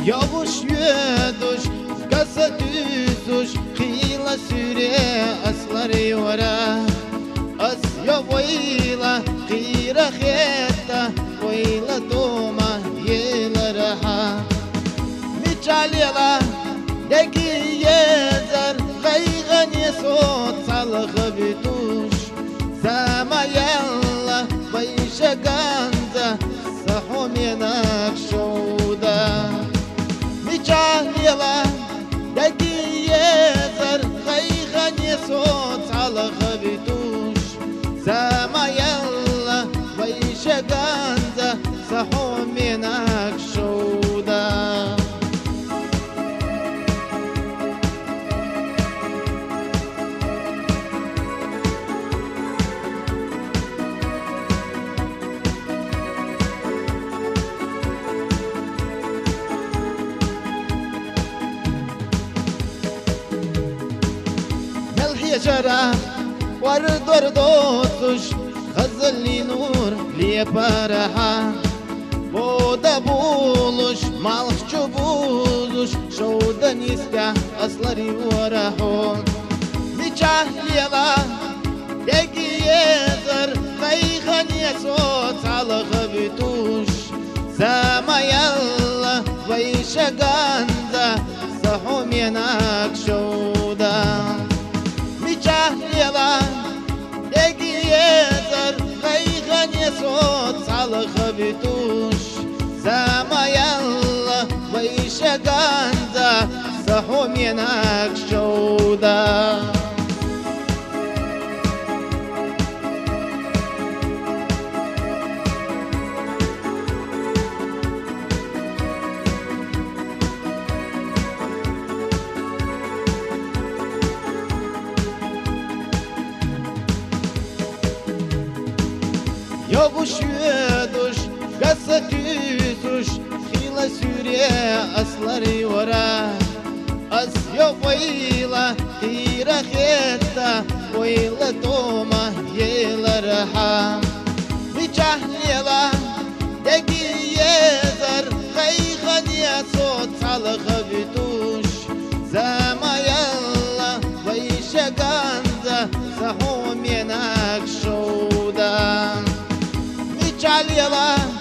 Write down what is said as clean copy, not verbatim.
Yavuş yüduş kasa düzuş Kıyla süre aslar yora As ya vayla kıyra khetta Vayla doma yela raha Micalila deki yezer Gaygan yesot salgı bituş Zama yalla bayşa ganza Sahum yenak şouda Micalila deki yezer Gaygan yesot salgı bituş Zama yalla bayşa ganza Sahum yenak şouda Jara Vardor dostuş Hazırlı nur liye paraha Boda buluş Malhçu buluş Şoda niska asları varaho Nikah liyala Degi yezer Kayhan yesot Salgı bituş Zama yalla Vayşa ganza Sahum yenak şoda Micalila degi yezer Kaygan yesot salgı bituş Zama yalla Vayşa ganza Sahum yenak şouda Yavuş yüduş kasa düzuş Kıyla süre aslar yora Az ya vayla kıyra khetta Vayla doma yela raha Micalila degi yezer Kaygan yesot salgı bituş Zama yalla Vayşa ganza Sahum yenak şouda Micalila